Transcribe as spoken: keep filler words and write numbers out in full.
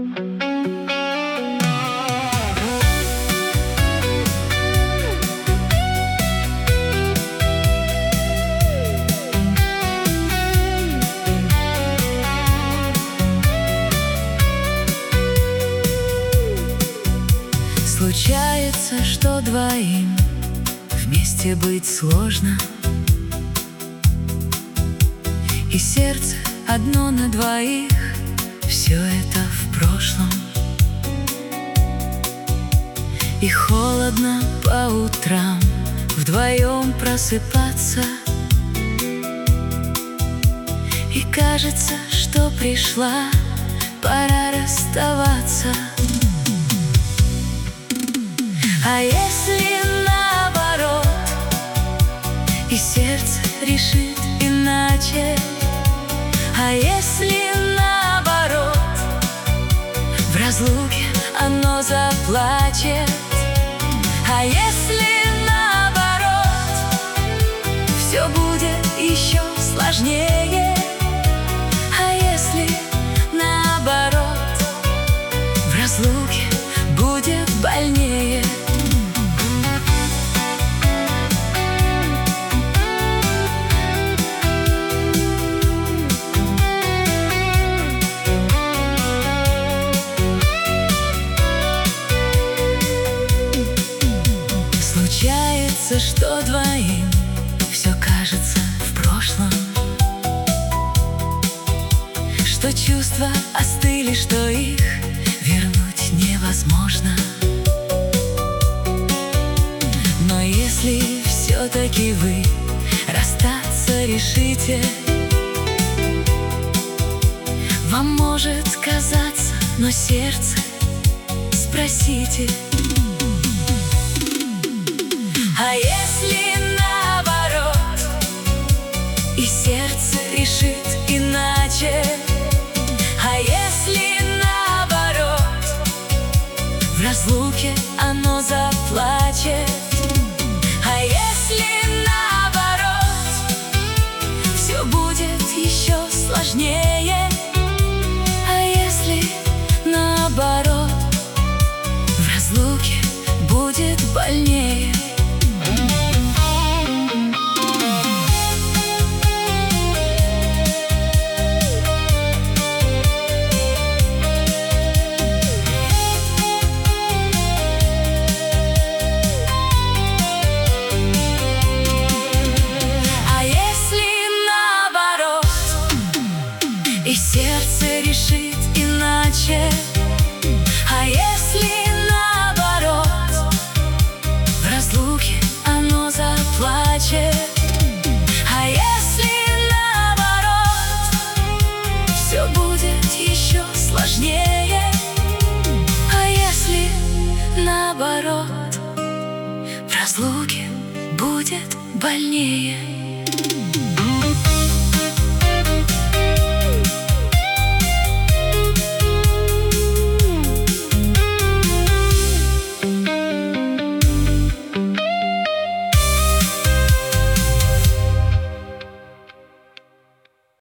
Случается, что двоим вместе быть сложно, и сердце одно на двоих, все это в прошлом. И холодно по утрам вдвоем просыпаться, и кажется, что пришла пора расставаться. А если наоборот, и сердце решит иначе? А если наоборот, в разлуке оно заплачет? А если наоборот, все будет еще сложнее? А если наоборот, в разлуке будет больнее? Случается, что двоим все кажется в прошлом, что чувства остыли, что их вернуть невозможно. Но если все-таки вы расстаться решите, вам может казаться, но сердце спросите. А если наоборот, и сердце решит иначе? А если наоборот, в разлуке оно заплачет? А если наоборот, все будет еще сложнее? А если наоборот, в разлуке будет больнее? И сердце решит иначе? А если наоборот, в разлуке оно заплачет? А если наоборот, все будет еще сложнее? А если наоборот, в разлуке будет больнее?